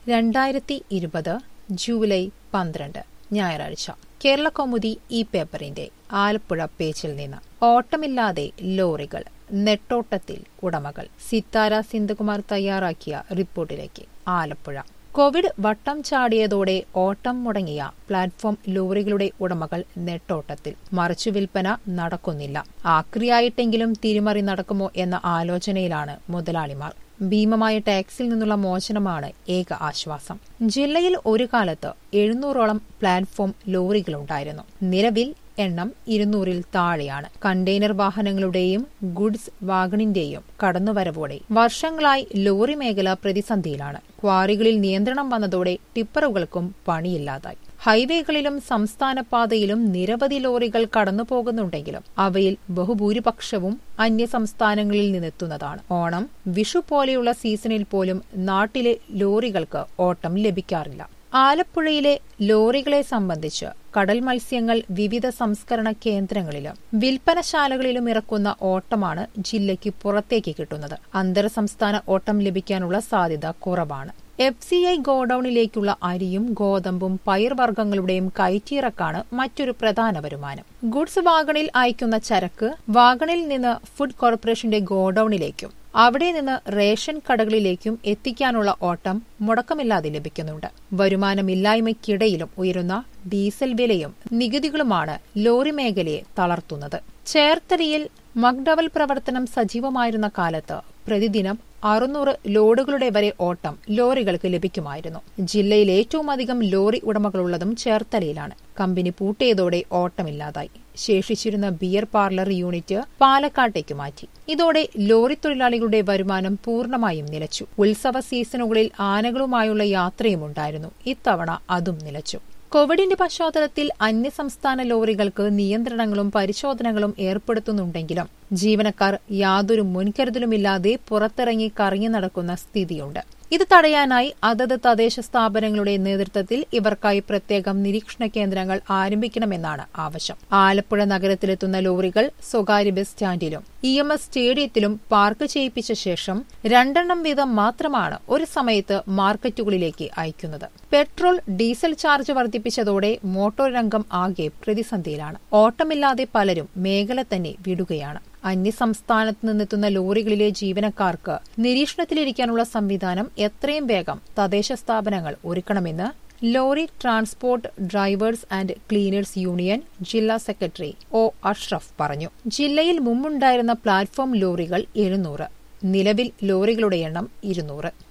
2020 July 12 ഞായറാഴ്ച കേരളകൗമുദി ഈ പേപ്പറിന്റെ ആലപ്പുഴ പേജിൽ നിന്ന് ഓട്ടമില്ലാതെ ലോറികൾ, നെട്ടോട്ടത്തിൽ ഉടമകൾ. സിത്താര സിന്ധുകുമാർ തയ്യാറാക്കിയ റിപ്പോർട്ടിലേക്ക്. ആലപ്പുഴ കോവിഡ് വട്ടം ചാടിയതോടെ ഓട്ടം മുടങ്ങിയ പ്ലാറ്റ്ഫോം ലോറികളുടെ ഉടമകൾ നെട്ടോട്ടത്തിൽ. മറിച്ചു വിൽപ്പന നടക്കുന്നില്ല. ആക്രിയായിട്ടെങ്കിലും തിരിമറി നടക്കുമോ എന്ന ആലോചനയിലാണ് മുതലാളിമാർ. ഭീമമായ ടാക്സിൽ നിന്നുള്ള മോചനമാണ് ഏക ആശ്വാസം. ജില്ലയിൽ ഒരു കാലത്ത് 700ഓളം പ്ലാറ്റ്ഫോം ലോറികളുണ്ടായിരുന്നു. നിലവിൽ എണ്ണം 200-ൽ താഴെയാണ്. കണ്ടെയ്നർ വാഹനങ്ങളുടെയും ഗുഡ്സ് വാഗണിന്റെയും കടന്നുവരവോടെ വർഷങ്ങളായി ലോറി മേഖല പ്രതിസന്ധിയിലാണ്. ക്വാറികളിൽ നിയന്ത്രണം വന്നതോടെ ടിപ്പറുകൾക്കും പണിയില്ലാതായി. ഹൈവേകളിലും സംസ്ഥാന പാതയിലും നിരവധി ലോറികൾ കടന്നുപോകുന്നുണ്ടെങ്കിലും അവയിൽ ബഹുഭൂരിപക്ഷവും അന്യസംസ്ഥാനങ്ങളിൽ നിന്നെത്തുന്നതാണ്. ഓണം, വിഷു പോലെയുള്ള സീസണിൽ പോലും നാട്ടിലെ ലോറികൾക്ക് ഓട്ടം ലഭിക്കാറില്ല. ആലപ്പുഴയിലെ ലോറികളെ സംബന്ധിച്ച് കടൽ മത്സ്യങ്ങൾ വിവിധ സംസ്കരണ കേന്ദ്രങ്ങളിലും വിൽപ്പനശാലകളിലും ഇറക്കുന്ന ഓട്ടമാണ് ജില്ലയ്ക്ക് പുറത്തേക്ക് കിട്ടുന്നത്. അന്തർ സംസ്ഥാന ഓട്ടം ലഭിക്കാനുള്ള സാധ്യത കുറവാണ്. FCI ഗോഡൌണിലേക്കുള്ള അരിയും ഗോതമ്പും പയർവർഗ്ഗങ്ങളുടെയും കയറ്റിയിറക്കാണ് മറ്റൊരു പ്രധാന വരുമാനം. ഗുഡ്സ് വാഗണിൽ അയക്കുന്ന ചരക്ക് വാഗണിൽ നിന്ന് ഫുഡ് കോർപ്പറേഷന്റെ ഗോഡൌണിലേക്കും അവിടെ നിന്ന് റേഷൻ കടകളിലേക്കും എത്തിക്കാനുള്ള ഓട്ടം മുടക്കമില്ലാതെ ലഭിക്കുന്നുണ്ട്. വരുമാനമില്ലായ്മയ്ക്കിടയിലും ഉയരുന്ന ഡീസൽ വിലയും നികുതികളുമാണ് ലോറി മേഖലയെ തളർത്തുന്നത്. ചേർത്തലയിൽ മക്ഡവൽ പ്രവർത്തനം സജീവമായിരുന്ന കാലത്ത് പ്രതിദിനം 600 ലോഡുകളുടെ വരെ ഓട്ടം ലോറികൾക്ക് ലഭിക്കുമായിരുന്നു. ജില്ലയിൽ ഏറ്റവും അധികം ലോറി ഉടമകളുള്ളതും ചേർത്തലയിലാണ്. കമ്പനി പൂട്ടിയതോടെ ഓട്ടമില്ലാതായി. ശേഷിച്ചിരുന്ന ബിയർ പാർലർ യൂണിറ്റ് പാലക്കാട്ടേക്ക് മാറ്റി. ഇതോടെ ലോറി തൊഴിലാളികളുടെ വരുമാനം പൂർണ്ണമായും നിലച്ചു. ഉത്സവ സീസണുകളിൽ ആനകളുമായുള്ള യാത്രയുമുണ്ടായിരുന്നു. ഇത്തവണ അതും നിലച്ചു. കോവിഡിന്റെ പശ്ചാത്തലത്തിൽ അന്യസംസ്ഥാന ലോറികൾക്ക് നിയന്ത്രണങ്ങളും പരിശോധനകളും ഏർപ്പെടുത്തുന്നുണ്ടെങ്കിലും ജീവനക്കാർ യാതൊരു മുൻകരുതലുമില്ലാതെ പുറത്തിറങ്ങി കറങ്ങി നടക്കുന്ന സ്ഥിതിയുണ്ട്. ഇത് തടയാനായി അതത് തദ്ദേശ സ്ഥാപനങ്ങളുടെ നേതൃത്വത്തിൽ ഇവർക്കായി പ്രത്യേകം നിരീക്ഷണ കേന്ദ്രങ്ങൾ ആരംഭിക്കണമെന്നാണ് ആവശ്യം. ആലപ്പുഴ നഗരത്തിലെത്തുന്ന ലോറികൾ സ്വകാര്യ ബസ് സ്റ്റാൻഡിലും EMS സ്റ്റേഡിയത്തിലും പാർക്ക് ചെയ്യിപ്പിച്ച ശേഷം 2 വീതം മാത്രമാണ് ഒരു സമയത്ത് മാർക്കറ്റുകളിലേക്ക് അയക്കുന്നത്. പെട്രോൾ, ഡീസൽ ചാർജ് വർദ്ധിപ്പിച്ചതോടെ മോട്ടോർ രംഗം ആകെ പ്രതിസന്ധിയിലാണ്. ഓട്ടമില്ലാതെ പലരും മേഖല തന്നെ വിടുകയാണ്. അന്യസംസ്ഥാനത്ത് നിന്നെത്തുന്ന ലോറികളിലെ ജീവനക്കാർക്ക് നിരീക്ഷണത്തിലിരിക്കാനുള്ള സംവിധാനം എത്രയും വേഗം തദ്ദേശ സ്ഥാപനങ്ങൾ ഒരുക്കണമെന്ന് lorry transport drivers and cleaners union ജില്ലാ സെക്രട്ടറി O. അഷ്റഫ് പറഞ്ഞു. ജില്ലയിൽ മുമ്പുണ്ടായിരുന്ന പ്ലാറ്റ്ഫോം ലോറികൾ 700. നിലവിൽ ലോറികളുടെ എണ്ണം 200.